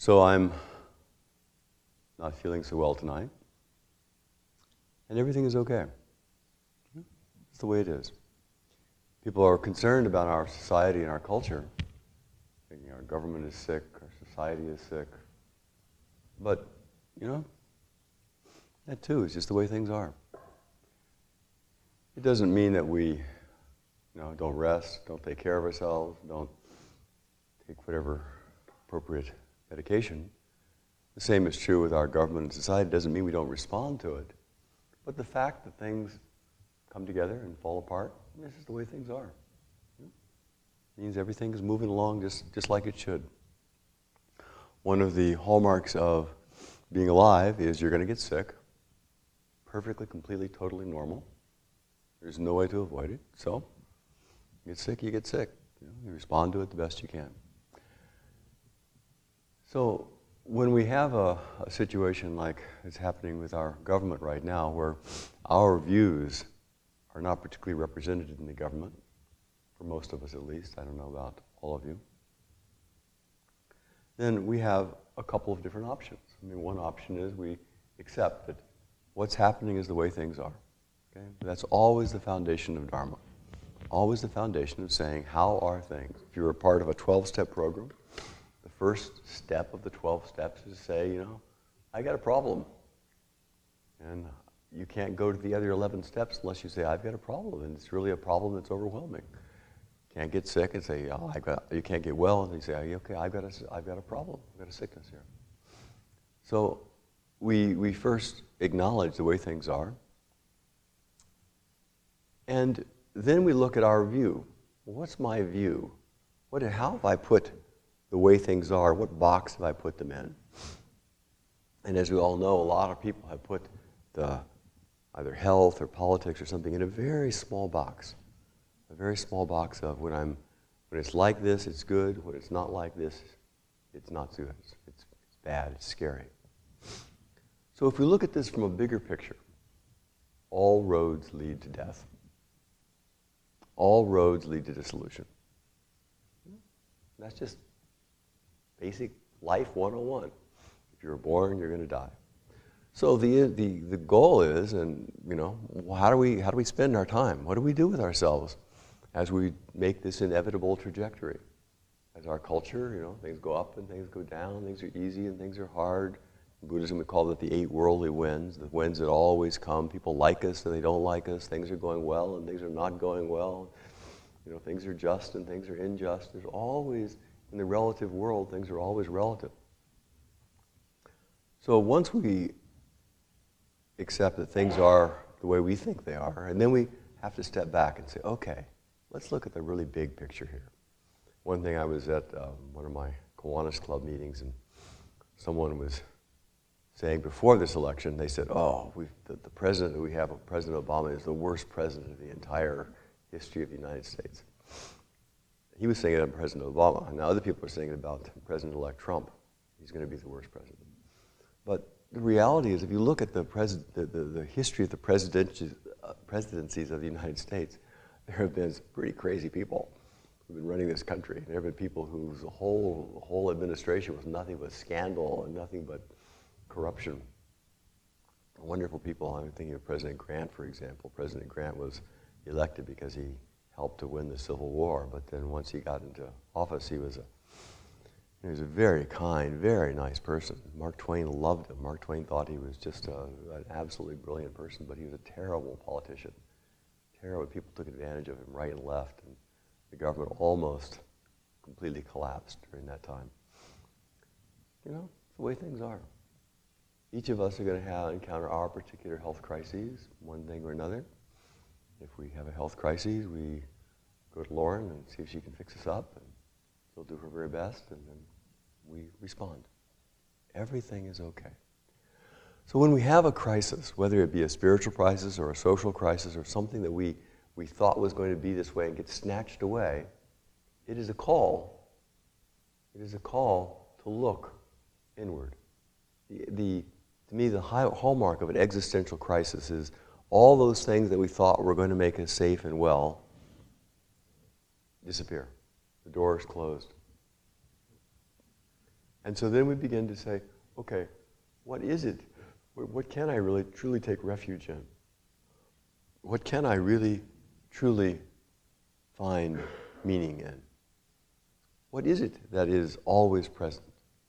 So I'm not feeling so well tonight, and everything is okay. It's the way it is. People are concerned about our society and our culture, thinking our government is sick, our society is sick. But, that too is just the way things are. It doesn't mean that we, don't rest, don't take care of ourselves, don't take whatever appropriate medication. The same is true with our government and society. It doesn't mean we don't respond to it. But the fact that things come together and fall apart, this is the way things are. It means everything is moving along just like it should. One of the hallmarks of being alive is you're going to get sick. Perfectly, completely, totally normal. There's no way to avoid it. So, you get sick, you get sick. You respond to it the best you can. So, when we have a situation like is happening with our government right now, where our views are not particularly represented in the government, for most of us at least, I don't know about all of you, then we have a couple of different options. One option is we accept that what's happening is the way things are. Okay? That's always the foundation of Dharma. Always the foundation of saying, how are things? If you're a part of a 12-step program, the first step of the 12 steps is to say, I got a problem. And you can't go to the other 11 steps unless you say, I've got a problem, and it's really a problem that's overwhelming. You can't get sick and say, you can't get well, and you say, okay, I've got a problem, I've got a sickness here. So we first acknowledge the way things are, and then we look at our view. What's my view? How have I put the way things are? What box have I put them in? And as we all know, a lot of people have put either health or politics or something in a very small box. A very small box of when it's like this, it's good. When it's not like this, it's not good. It's bad, it's scary. So if we look at this from a bigger picture, all roads lead to death. All roads lead to dissolution. That's just basic life 101. If you're born, you're going to die. So the goal is, and how do we spend our time? What do we do with ourselves as we make this inevitable trajectory? As our culture, things go up and things go down, things are easy and things are hard. In Buddhism, we call it the 8 worldly winds, the winds that always come. People like us and they don't like us. Things are going well and things are not going well. Things are just and things are unjust. There's always, in the relative world, things are always relative. So once we accept that things are the way we think they are, and then we have to step back and say, okay, let's look at the really big picture here. One thing, I was at one of my Kiwanis Club meetings, and someone was saying before this election, they said, the president that we have, President Obama, is the worst president of the entire history of the United States. He was saying it about President Obama. Now other people are saying it about President-elect Trump. He's going to be the worst president. But the reality is, if you look at the history of the presidencies of the United States, there have been some pretty crazy people who've been running this country. There have been people whose whole administration was nothing but scandal and nothing but corruption. Wonderful people. I'm thinking of President Grant, for example. President Grant was elected because he helped to win the Civil War, but then once he got into office, he was a very kind, very nice person. Mark Twain loved him. Mark Twain thought he was just an absolutely brilliant person, but he was a terrible politician. Terrible. People took advantage of him right and left, and the government almost completely collapsed during that time. It's the way things are. Each of us are going to encounter our particular health crises, one thing or another. If we have a health crisis, we go to Lauren and see if she can fix us up, and she'll do her very best, and then we respond. Everything is okay. So when we have a crisis, whether it be a spiritual crisis or a social crisis or something that we thought was going to be this way and gets snatched away, it is a call. It is a call to look inward. To me, the hallmark of an existential crisis is all those things that we thought were going to make us safe and well disappear. The door is closed. And so then we begin to say, okay, what is it? What can I really truly take refuge in? What can I really truly find meaning in? What is it that is always present?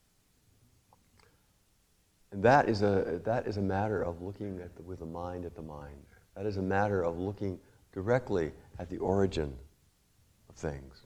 And that is a matter of looking with the mind at the mind. That is a matter of looking directly at the origin of things.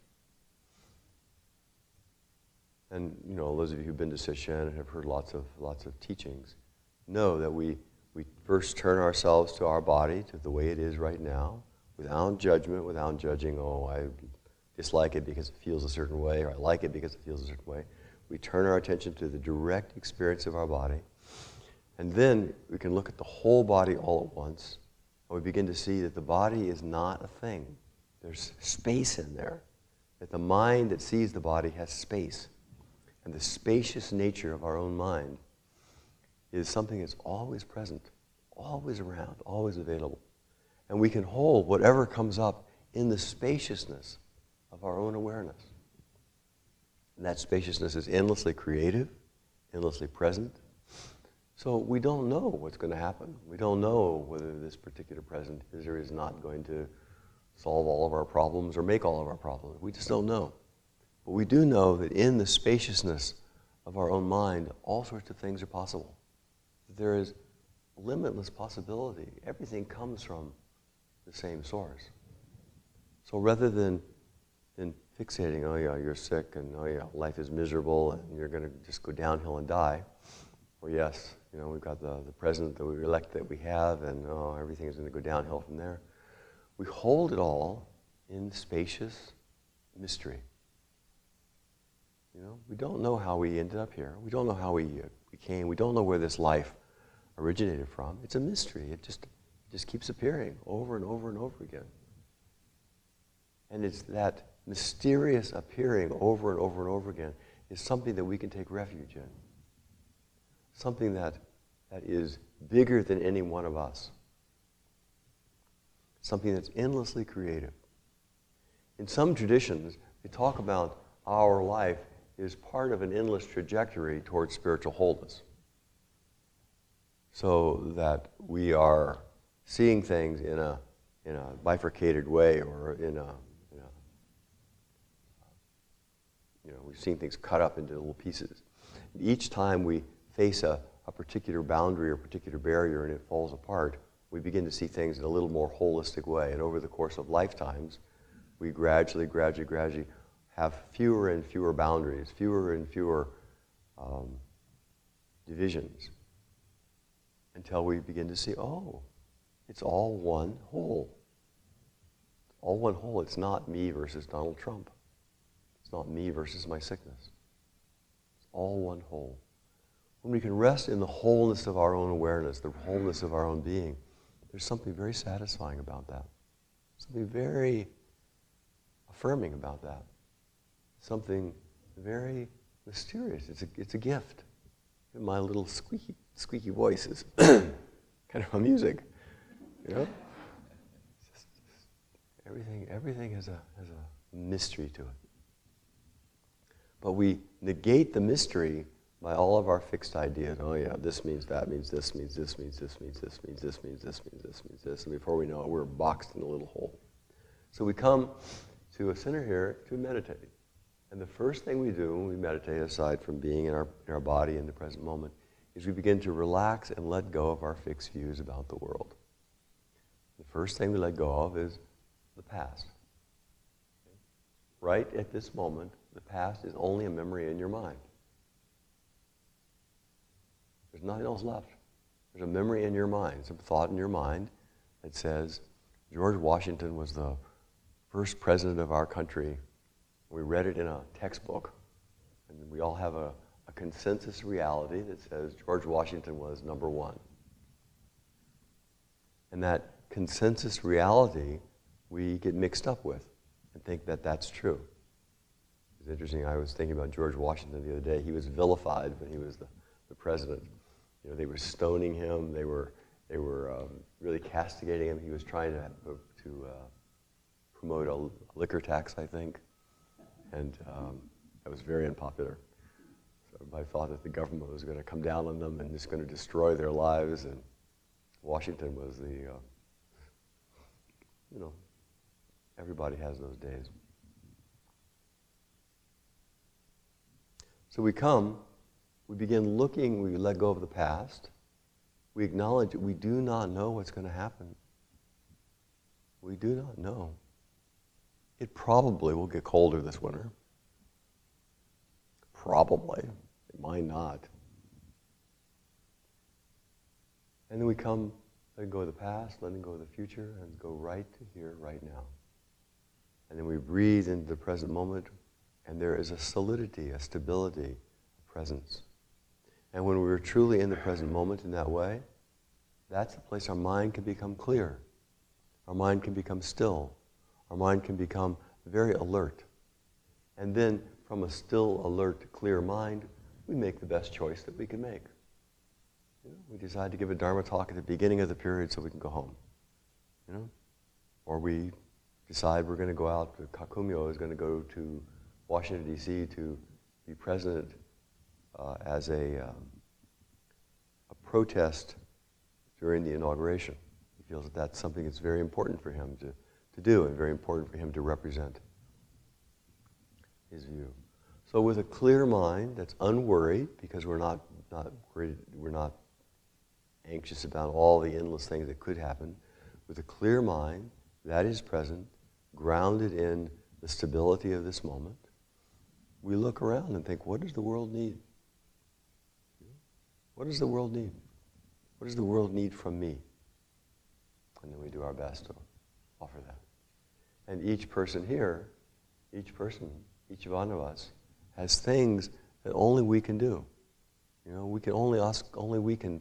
And those of you who've been to Sesshin and have heard lots of teachings know that we first turn ourselves to our body, to the way it is right now, without judgment, without judging, oh, I dislike it because it feels a certain way, or I like it because it feels a certain way. We turn our attention to the direct experience of our body, and then we can look at the whole body all at once, and we begin to see that the body is not a thing. There's space in there, that the mind that sees the body has space. And the spacious nature of our own mind is something that's always present, always around, always available. And we can hold whatever comes up in the spaciousness of our own awareness. And that spaciousness is endlessly creative, endlessly present. So we don't know what's going to happen. We don't know whether this particular present is or is not going to solve all of our problems or make all of our problems. We just don't know. But we do know that in the spaciousness of our own mind, all sorts of things are possible. There is limitless possibility. Everything comes from the same source. So rather than fixating, oh yeah, you're sick, and oh yeah, life is miserable, and you're going to just go downhill and die, or yes, we've got the president that we elect that we have, and oh, everything is going to go downhill from there. We hold it all in spacious mystery. We don't know how we ended up here. We don't know how we came. We don't know where this life originated from. It's a mystery. It just keeps appearing over and over and over again. And it's that mysterious appearing over and over and over again is something that we can take refuge in. Something that is bigger than any one of us. Something that's endlessly creative. In some traditions, they talk about our life is part of an endless trajectory towards spiritual wholeness. So that we are seeing things in a bifurcated way, or we've seen things cut up into little pieces. And each time we face a particular boundary or particular barrier and it falls apart, we begin to see things in a little more holistic way. And over the course of lifetimes, we gradually have fewer and fewer boundaries, fewer and fewer divisions, until we begin to see, oh, it's all one whole. All one whole. It's not me versus Donald Trump. It's not me versus my sickness. It's all one whole. When we can rest in the wholeness of our own awareness, the wholeness of our own being, there's something very satisfying about that. Something very affirming about that. Something very mysterious. It's a gift. And my little squeaky voice is kind of a music, Just everything has a mystery to it. But we negate the mystery by all of our fixed ideas. Oh yeah, this means that means this means this means this means this means this means this means this means this, and before we know it, we're boxed in a little hole. So we come to a center here to meditate. And the first thing we do when we meditate, aside from being in our body in the present moment, is we begin to relax and let go of our fixed views about the world. The first thing we let go of is the past. Right at this moment, the past is only a memory in your mind. There's nothing else left. There's a memory in your mind, some thought in your mind that says, George Washington was the first president of our country. We read it in a textbook, and we all have a consensus reality that says George Washington was number one. And that consensus reality we get mixed up with and think that that's true. It's interesting, I was thinking about George Washington the other day. He was vilified when he was the president. They were stoning him, they were really castigating him. He was trying to promote a liquor tax, I think. And that was very unpopular. Everybody thought that the government was going to come down on them and just going to destroy their lives, and Washington was the, everybody has those days. So we begin looking, we let go of the past, we acknowledge that we do not know what's going to happen. We do not know. It probably will get colder this winter. Probably. It might not. And then we come, letting go of the past, letting go of the future, and go right to here, right now. And then we breathe into the present moment, and there is a solidity, a stability, a presence. And when we're truly in the present moment in that way, that's the place our mind can become clear. Our mind can become still. Our mind can become very alert. And then from a still, alert, clear mind, we make the best choice that we can make. We decide to give a Dharma talk at the beginning of the period so we can go home. Or we decide we're going to go out, Kakumyo is going to go to Washington, D.C. to be present as a protest during the inauguration. He feels that that's something that's very important for him to do and very important for him to represent his view. So with a clear mind that's unworried, because we're not worried, we're not anxious about all the endless things that could happen, with a clear mind that is present, grounded in the stability of this moment, we look around and think, what does the world need? What does the world need? What does the world need from me? And then we do our best to offer that. And each person here, each one of us, has things that only we can do. We can only we can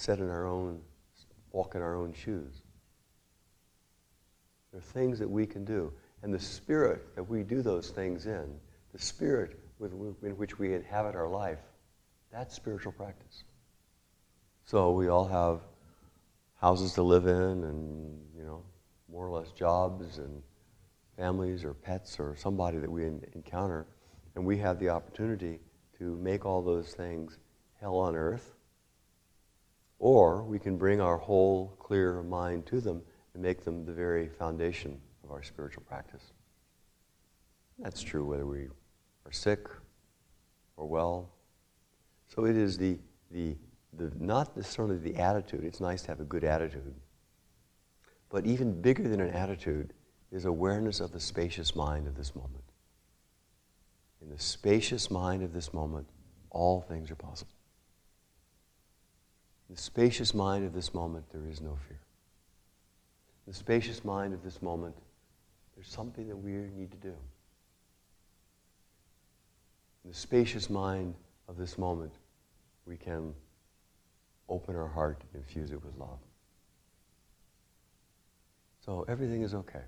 walk in our own shoes. There are things that we can do. And the spirit that we do those things in, the spirit in which we inhabit our life, that's spiritual practice. So we all have houses to live in and, more or less jobs and families or pets or somebody that we encounter. And we have the opportunity to make all those things hell on earth. Or we can bring our whole clear mind to them and make them the very foundation of our spiritual practice. That's true whether we are sick or well. So it is not necessarily the attitude. It's nice to have a good attitude. But even bigger than an attitude is awareness of the spacious mind of this moment. In the spacious mind of this moment, all things are possible. In the spacious mind of this moment, there is no fear. In the spacious mind of this moment, there's something that we need to do. In the spacious mind of this moment, we can open our heart and infuse it with love. So everything is okay.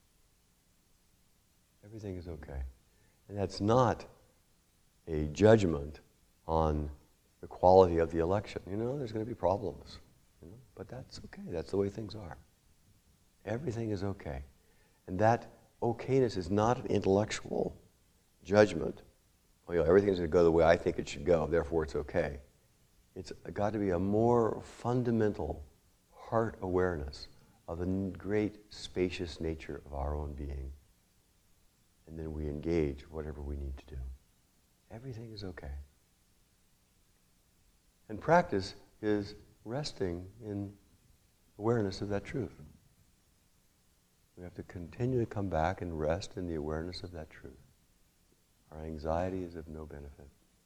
Everything is okay. And that's not a judgment on the quality of the election. There's going to be problems. But that's okay. That's the way things are. Everything is okay. And that okayness is not an intellectual judgment. Everything's going to go the way I think it should go, therefore it's okay. It's got to be a more fundamental heart awareness of the great spacious nature of our own being. And then we engage whatever we need to do. Everything is okay. And practice is resting in awareness of that truth. We have to continue to come back and rest in the awareness of that truth. Our anxiety is of no benefit.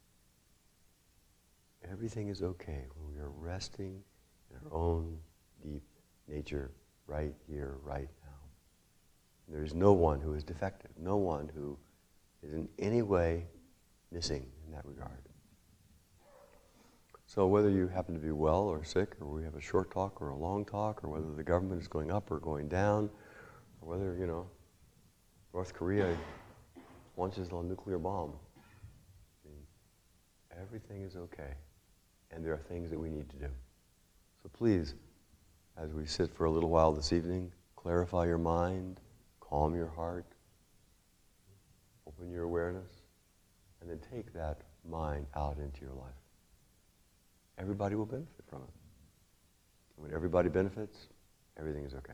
Everything is okay when we are resting in our own deep nature right here, right now. There is no one who is defective, no one who is in any way missing in that regard. So whether you happen to be well or sick, or we have a short talk or a long talk, or whether the government is going up or going down, or whether, North Korea launches a nuclear bomb, everything is okay. And there are things that we need to do. So please, as we sit for a little while this evening, clarify your mind, calm your heart, open your awareness, and then take that mind out into your life. Everybody will benefit from it. When everybody benefits, everything is okay.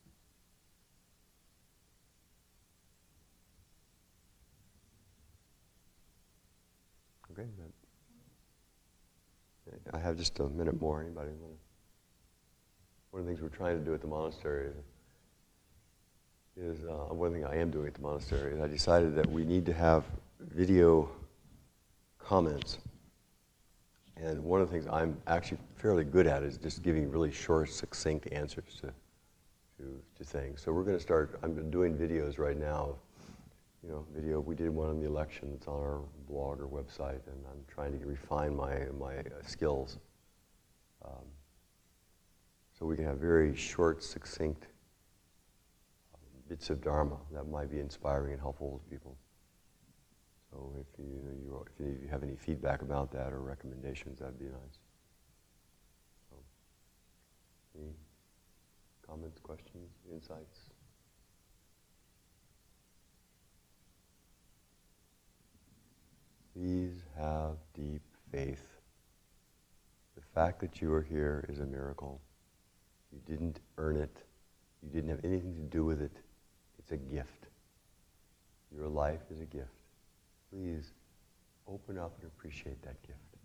Okay, I have just a minute more. Anybody want to? One of the things we're trying to do at the monastery is one thing I am doing at the monastery is I decided that we need to have video comments. And one of the things I'm actually fairly good at is just giving really short, succinct answers to things. So we're going to start, I'm doing videos right now. Video, we did one on the election that's on our blog or website, and I'm trying to refine my skills. So we can have very short, succinct bits of Dharma that might be inspiring and helpful to people. So if you have any feedback about that or recommendations, that'd be nice. So, any comments, questions, insights? Please have deep faith. The fact that you are here is a miracle. You didn't earn it. You didn't have anything to do with it. It's a gift. Your life is a gift. Please open up and appreciate that gift.